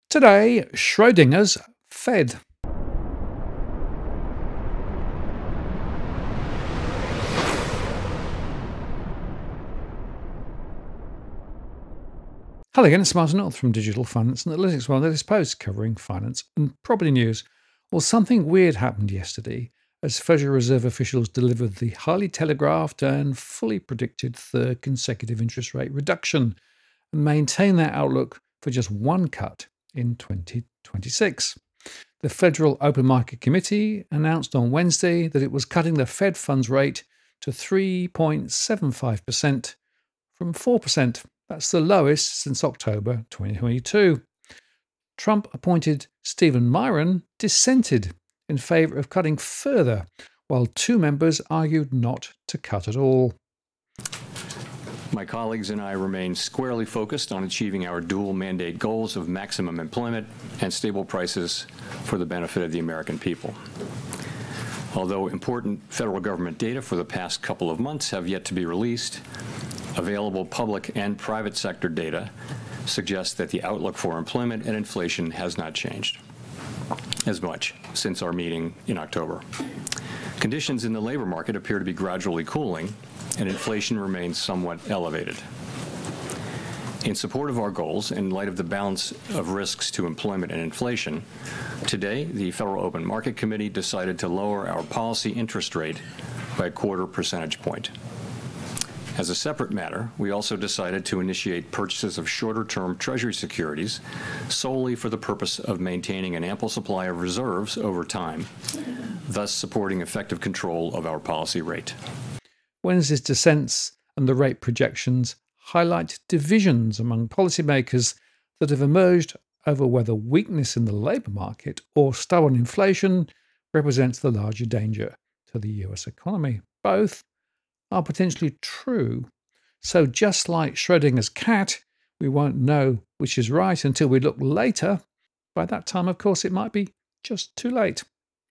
Today, Schrodinger's Fed. Hello again, it's Martin North from Digital Finance Analytics. Well, latest post covering finance and property news. Well, something weird happened yesterday as Federal Reserve officials delivered the highly telegraphed and fully predicted third consecutive interest rate reduction and maintained their outlook for just one cut in 2026. The Federal Open Market Committee announced on Wednesday that it was cutting the Fed funds rate to 3.75% from 4%. That's the lowest since October 2022. Trump-appointed Stephen Miron dissented in favour of cutting further, while two members argued not to cut at all. My colleagues and I remain squarely focused on achieving our dual mandate goals of maximum employment and stable prices for the benefit of the American people. Although important federal government data for the past couple of months have yet to be released, available public and private sector data suggests that the outlook for employment and inflation has not changed as much since our meeting in October. Conditions in the labor market appear to be gradually cooling, and inflation remains somewhat elevated. In support of our goals, in light of the balance of risks to employment and inflation, today the Federal Open Market Committee decided to lower our policy interest rate by a quarter percentage point. As a separate matter, we also decided to initiate purchases of shorter-term Treasury securities solely for the purpose of maintaining an ample supply of reserves over time, thus supporting effective control of our policy rate. Wednesday's dissents and the rate projections highlight divisions among policymakers that have emerged over whether weakness in the labour market or stubborn inflation represents the larger danger to the US economy. Both are potentially true. So just like Schrodinger's cat, we won't know which is right until we look later. By that time, of course, it might be just too late.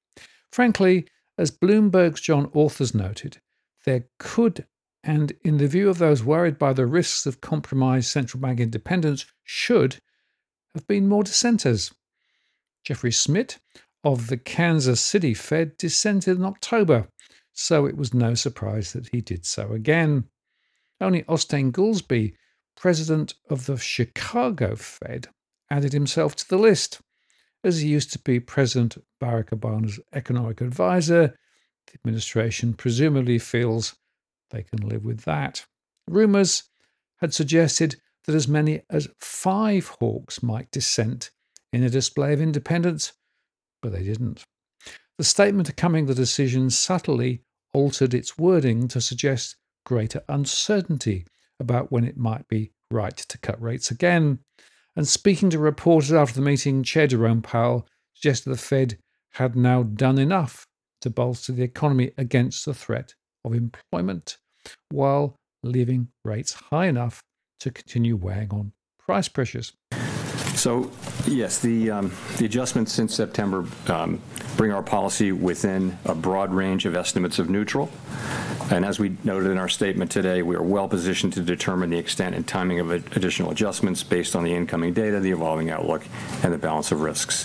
Frankly, as Bloomberg's John Authers noted, there could, and in the view of those worried by the risks of compromised central bank independence, should have been more dissenters. Jeffrey Schmidt of the Kansas City Fed dissented in October, so it was no surprise that he did so again. Only Austin Goolsbee, president of the Chicago Fed, added himself to the list. As he used to be President Barack Obama's economic advisor, the administration presumably feels they can live with that. Rumours had suggested that as many as 5 hawks might dissent in a display of independence, but they didn't. The statement accompanying the decision subtly altered its wording to suggest greater uncertainty about when it might be right to cut rates again. And speaking to reporters after the meeting, Chair Jerome Powell suggested the Fed had now done enough to bolster the economy against the threat of employment, while leaving rates high enough to continue weighing on price pressures. So, yes, the adjustments since September bring our policy within a broad range of estimates of neutral. And as we noted in our statement today, we are well positioned to determine the extent and timing of additional adjustments based on the incoming data, the evolving outlook, and the balance of risks.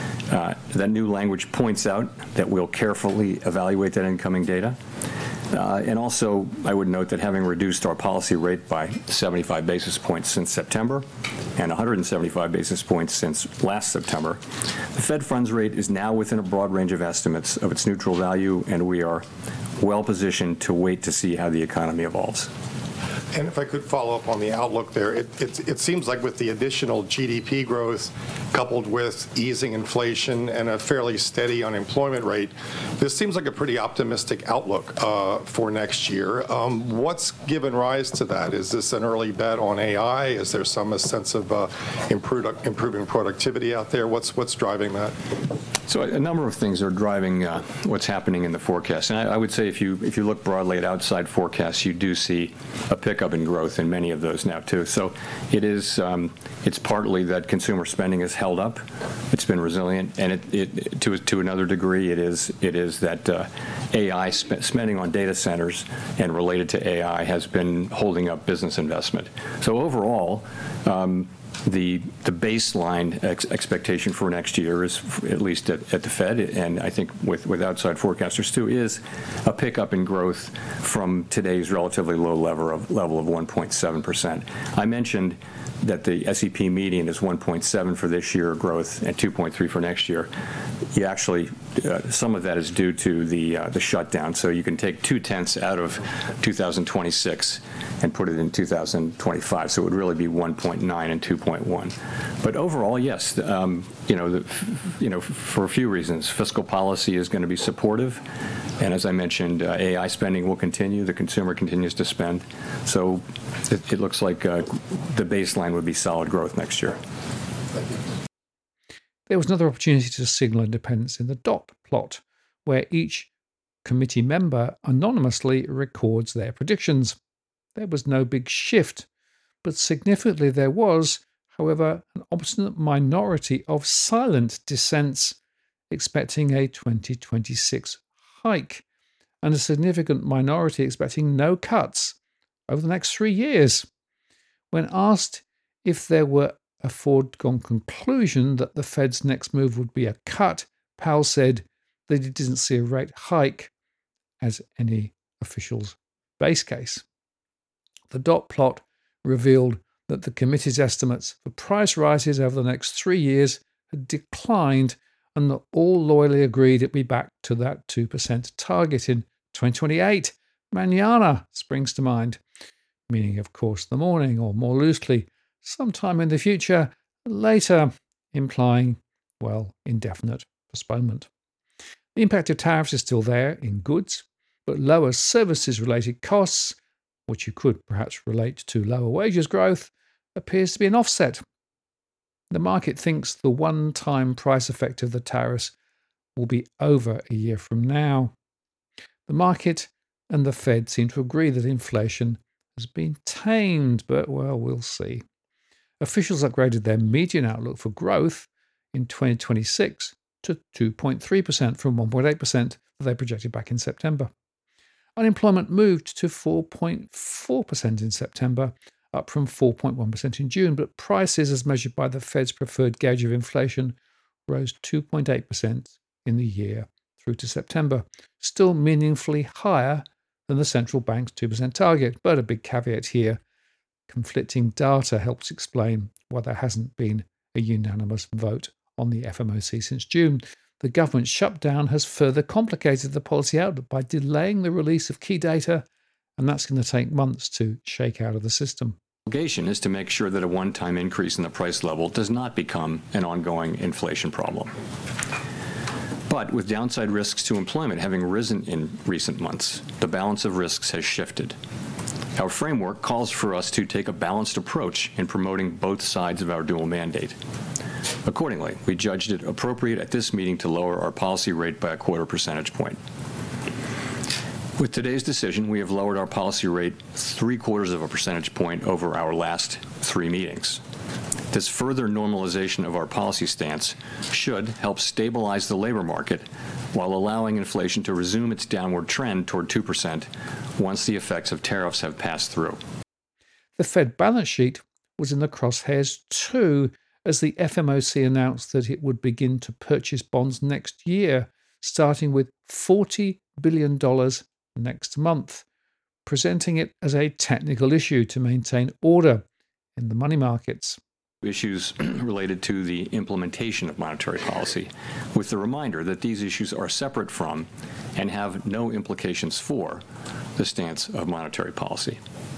That new language points out that we'll carefully evaluate that incoming data. And also, I would note that having reduced our policy rate by 75 basis points since September and 175 basis points since last September, the Fed funds rate is now within a broad range of estimates of its neutral value, and we are well positioned to wait to see how the economy evolves. And if I could follow up on the outlook there, it seems like with the additional GDP growth coupled with easing inflation and a fairly steady unemployment rate, this seems like a pretty optimistic outlook for next year. What's given rise to that? Is this an early bet on AI? Is there some sense of improving productivity out there? What's driving that? So a number of things are driving what's happening in the forecast. And I would say if you look broadly at outside forecasts, you do see a pickup in growth in many of those now too. So it is it's partly that consumer spending has held up. It's been resilient, and it to another degree it is that AI spending on data centers and related to AI has been holding up business investment. So overall, The baseline expectation for next year is, at least at the Fed, and I think with outside forecasters too, is a pickup in growth from today's relatively low level of 1.7%. I mentioned that the SEP median is 1.7 for this year growth and 2.3 for next year. You actually, some of that is due to the shutdown. So you can take 0.2 out of 2026 and put it in 2025. So it would really be 1.9 and 2.1. But overall, yes, for a few reasons, fiscal policy is going to be supportive. And as I mentioned, AI spending will continue. The consumer continues to spend. So it looks like the baseline would be solid growth next year. There was another opportunity to signal independence in the dot plot, where each committee member anonymously records their predictions. There was no big shift, but significantly there was, however, an obstinate minority of silent dissents expecting a 2026 hike, and a significant minority expecting no cuts over the next 3 years. When asked if there were a foregone conclusion that the Fed's next move would be a cut, Powell said that he didn't see a rate hike as any official's base case. The dot plot revealed that the committee's estimates for price rises over the next 3 years had declined, and that all loyally agreed it'd be back to that 2% target in 2028. Mañana springs to mind, meaning, of course, the morning, or more loosely, sometime in the future, later, implying, well, indefinite postponement. The impact of tariffs is still there in goods, but lower services-related costs, which you could perhaps relate to lower wages growth, appears to be an offset. The market thinks the one-time price effect of the tariffs will be over a year from now. The market and the Fed seem to agree that inflation has been tamed, but, well, we'll see. Officials upgraded their median outlook for growth in 2026 to 2.3% from 1.8% that they projected back in September. Unemployment moved to 4.4% in September, up from 4.1% in June, but prices, as measured by the Fed's preferred gauge of inflation, rose 2.8% in the year through to September, still meaningfully higher than the central bank's 2% target. But a big caveat here: conflicting data helps explain why there hasn't been a unanimous vote on the FOMC since June. The government shutdown has further complicated the policy outlook by delaying the release of key data, and that's going to take months to shake out of the system. The obligation is to make sure that a one-time increase in the price level does not become an ongoing inflation problem. But with downside risks to employment having risen in recent months, the balance of risks has shifted. Our framework calls for us to take a balanced approach in promoting both sides of our dual mandate. Accordingly, we judged it appropriate at this meeting to lower our policy rate by 0.25 percentage point. With today's decision, we have lowered our policy rate 0.75 percentage point over our last 3 meetings. This further normalization of our policy stance should help stabilize the labor market while allowing inflation to resume its downward trend toward 2% once the effects of tariffs have passed through. The Fed balance sheet was in the crosshairs too, as the FOMC announced that it would begin to purchase bonds next year, starting with $40 billion next month, presenting it as a technical issue to maintain order in the money markets. Issues related to the implementation of monetary policy, with the reminder that these issues are separate from and have no implications for the stance of monetary policy.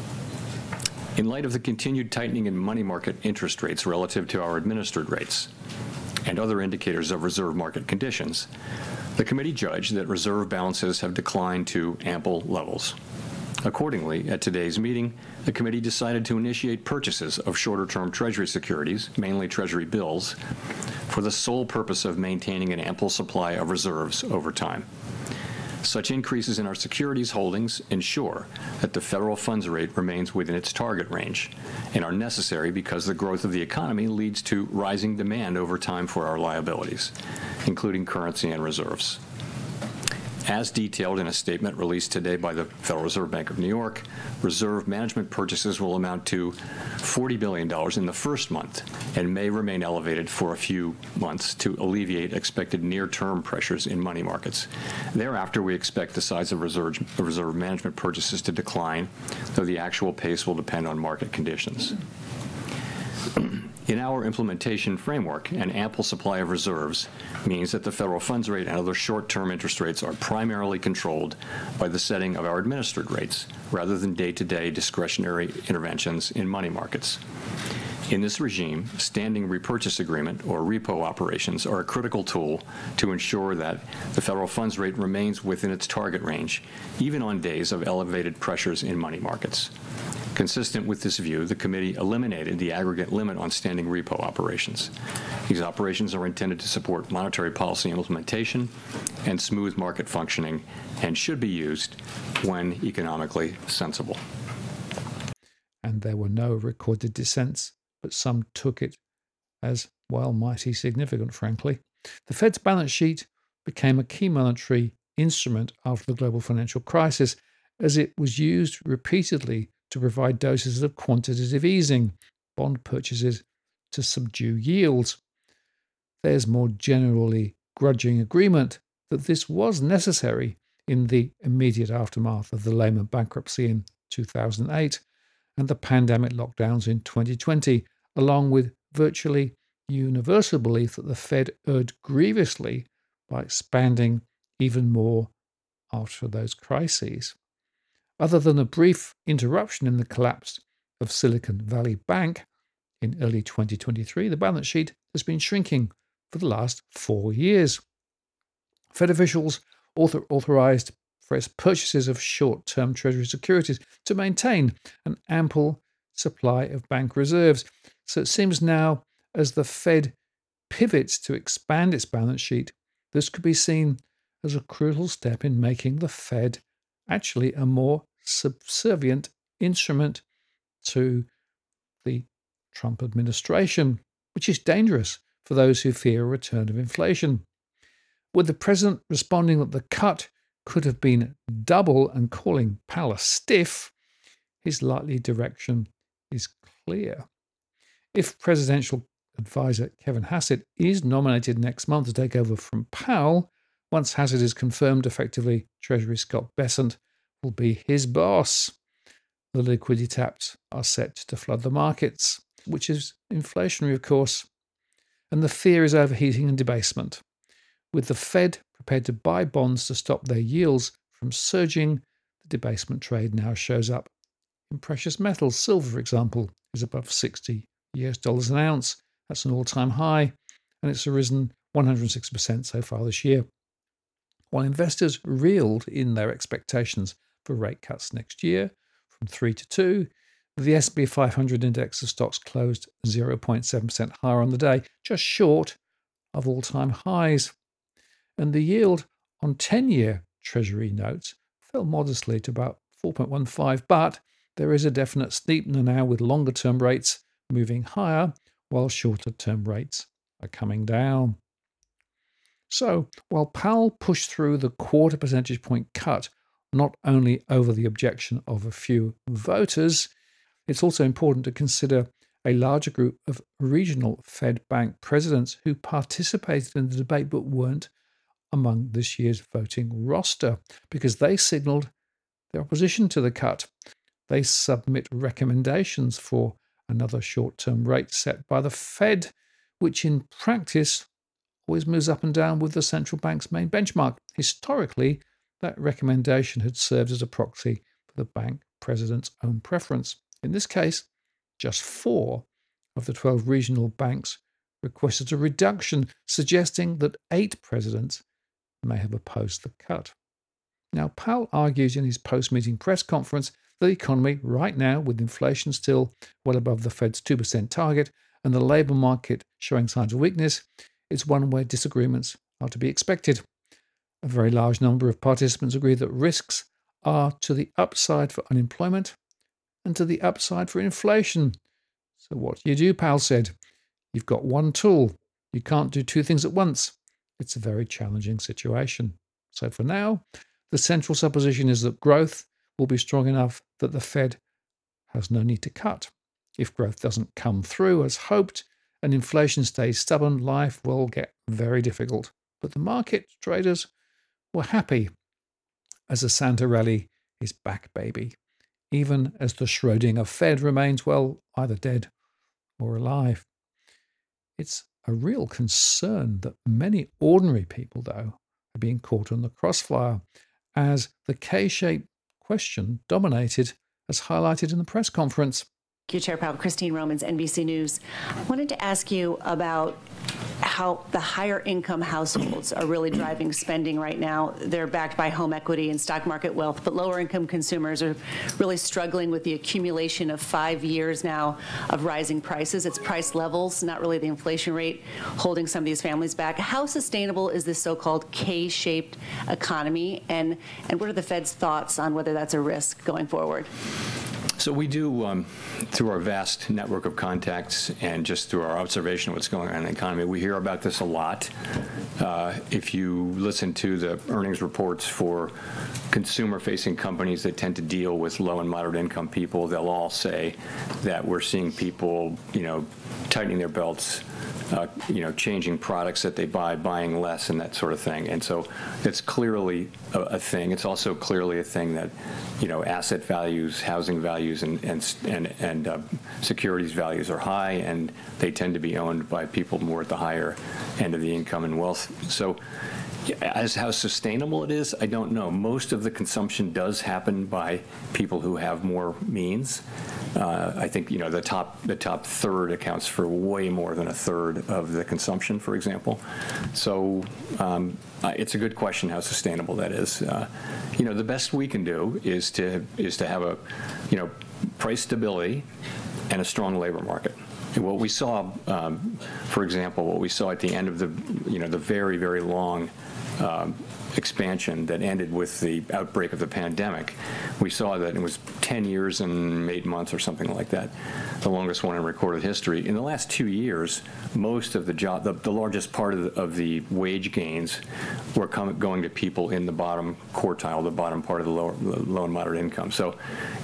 In light of the continued tightening in money market interest rates relative to our administered rates and other indicators of reserve market conditions, the committee judged that reserve balances have declined to ample levels. Accordingly, at today's meeting, the committee decided to initiate purchases of shorter-term Treasury securities, mainly Treasury bills, for the sole purpose of maintaining an ample supply of reserves over time. Such increases in our securities holdings ensure that the federal funds rate remains within its target range and are necessary because the growth of the economy leads to rising demand over time for our liabilities, including currency and reserves. As detailed in a statement released today by the Federal Reserve Bank of New York, reserve management purchases will amount to $40 billion in the first month and may remain elevated for a few months to alleviate expected near-term pressures in money markets. Thereafter, we expect the size of reserve management purchases to decline, though the actual pace will depend on market conditions. In our implementation framework, an ample supply of reserves means that the federal funds rate and other short-term interest rates are primarily controlled by the setting of our administered rates, rather than day-to-day discretionary interventions in money markets. In this regime, standing repurchase agreement, or repo operations, are a critical tool to ensure that the federal funds rate remains within its target range, even on days of elevated pressures in money markets. Consistent with this view, the committee eliminated the aggregate limit on standing repo operations. These operations are intended to support monetary policy implementation and smooth market functioning and should be used when economically sensible. And there were no recorded dissents, but some took it as, well, mighty significant, frankly. The Fed's balance sheet became a key monetary instrument after the global financial crisis, as it was used repeatedly to provide doses of quantitative easing, bond purchases to subdue yields. There's more generally grudging agreement that this was necessary in the immediate aftermath of the Lehman bankruptcy in 2008 and the pandemic lockdowns in 2020, along with virtually universal belief that the Fed erred grievously by expanding even more after those crises. Other than a brief interruption in the collapse of Silicon Valley Bank in early 2023, the balance sheet has been shrinking for the last 4 years. Fed officials authorized fresh purchases of short-term Treasury securities to maintain an ample supply of bank reserves. So it seems now, as the Fed pivots to expand its balance sheet, this could be seen as a crucial step in making the Fed actually a more subservient instrument to the Trump administration, which is dangerous for those who fear a return of inflation. With the president responding that the cut could have been double and calling Powell a stiff, his likely direction is clear. If presidential advisor Kevin Hassett is nominated next month to take over from Powell, once Hassett is confirmed, effectively, Treasury Scott Bessent will be his boss. The liquidity taps are set to flood the markets, which is inflationary, of course, and the fear is overheating and debasement. With the Fed prepared to buy bonds to stop their yields from surging, the debasement trade now shows up in precious metals. Silver, for example, is above $60 an ounce. That's an all-time high, and it's risen 106% so far this year. While investors reeled in their expectations for rate cuts next year from 3 to 2, the S&P 500 index of stocks closed 0.7% higher on the day, just short of all-time highs. And the yield on 10-year Treasury notes fell modestly to about 4.15, but there is a definite steepener now with longer-term rates moving higher while shorter-term rates are coming down. So, while Powell pushed through the quarter percentage point cut, not only over the objection of a few voters, it's also important to consider a larger group of regional Fed bank presidents who participated in the debate but weren't among this year's voting roster because they signaled their opposition to the cut. They submit recommendations for another short-term rate set by the Fed, which in practice always moves up and down with the central bank's main benchmark. Historically, that recommendation had served as a proxy for the bank president's own preference. In this case, just 4 of the 12 regional banks requested a reduction, suggesting that 8 presidents may have opposed the cut. Now, Powell argues in his post-meeting press conference that the economy right now, with inflation still well above the Fed's 2% target and the labour market showing signs of weakness, is one where disagreements are to be expected. A very large number of participants agree that risks are to the upside for unemployment and to the upside for inflation. So what do you do, Powell said? You've got one tool. You can't do 2 things at once. It's a very challenging situation. So for now, the central supposition is that growth will be strong enough that the Fed has no need to cut. If growth doesn't come through as hoped and inflation stays stubborn, life will get very difficult. But the market traders were happy as the Santa rally is back, baby, even as the Schrödinger Fed remains, well, either dead or alive. It's a real concern that many ordinary people, though, are being caught on the crossfire as the K-shaped question dominated, as highlighted in the press conference. Thank you, Chair Powell. Christine Romans, NBC News. I wanted to ask you about how the higher income households are really driving spending right now. They're backed by home equity and stock market wealth, but lower income consumers are really struggling with the accumulation of 5 years now of rising prices. It's price levels, not really the inflation rate, holding some of these families back. How sustainable is this so-called K-shaped economy, and what are the Fed's thoughts on whether that's a risk going forward? So we do, through our vast network of contacts and just through our observation of what's going on in the economy, we hear about this a lot. If you listen to the earnings reports for consumer-facing companies that tend to deal with low and moderate income people, they'll all say that we're seeing people, tightening their belts, changing products that they buy, buying less, and that sort of thing. And so it's clearly a thing. It's also clearly a thing that, asset values, housing values, and securities values are high, and they tend to be owned by people more at the higher end of the income and wealth. So as how sustainable it is, I don't know. Most of the consumption does happen by people who have more means. I think the top third accounts for way more than a third of the consumption, for example. So it's a good question how sustainable that is. The best we can do is to have a price stability and a strong labor market. And what we saw, for example, what we saw at the end of the very, very long expansion that ended with the outbreak of the pandemic, we saw that it was 10 years and 8 months or something like that, the longest one in recorded history. In the last 2 years, most of the largest part of the wage gains were going to people in the bottom quartile, the bottom part of the low and moderate income. So,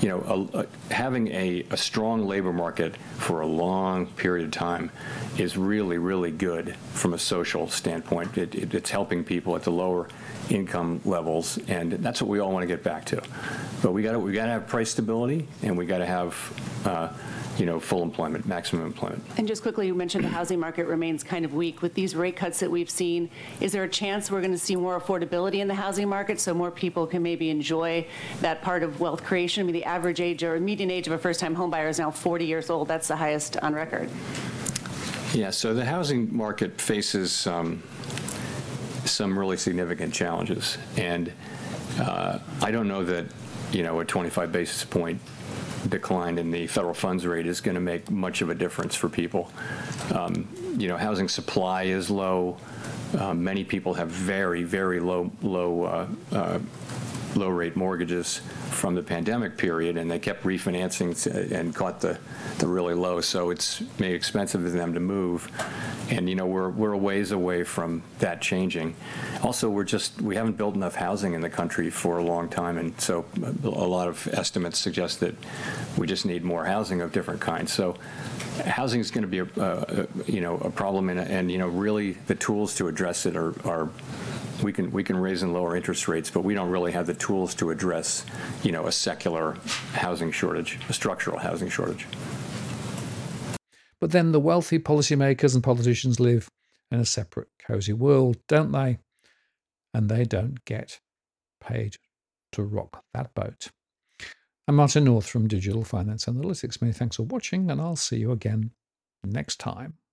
having a strong labor market for a long period of time is really, really good from a social standpoint. It's helping people at the lower income levels, and that's what we all want to get back to. But we got to have price stability, and we got to have full employment, maximum employment. And just quickly, you mentioned the housing market remains kind of weak. With these rate cuts that we've seen, is there a chance we're going to see more affordability in the housing market so more people can maybe enjoy that part of wealth creation? I mean, the average age or median age of a first-time home buyer is now 40 years old. That's the highest on record. Yeah, so the housing market faces some really significant challenges. And I don't know that, a 25 basis point decline in the federal funds rate is going to make much of a difference for people. Housing supply is low. Many people have very, very low rate mortgages from the pandemic period, and they kept refinancing and caught the really low. So it's made expensive for them to move. And we're a ways away from that changing. Also, we haven't built enough housing in the country for a long time, and so a lot of estimates suggest that we just need more housing of different kinds. So housing is going to be a problem, and really the tools to address it are we can raise and lower interest rates, but we don't really have the tools to address a secular housing shortage, a structural housing shortage. But then the wealthy policymakers and politicians live in a separate, cozy world, don't they? And they don't get paid to rock that boat. I'm Martin North from Digital Finance Analytics. Many thanks for watching, and I'll see you again next time.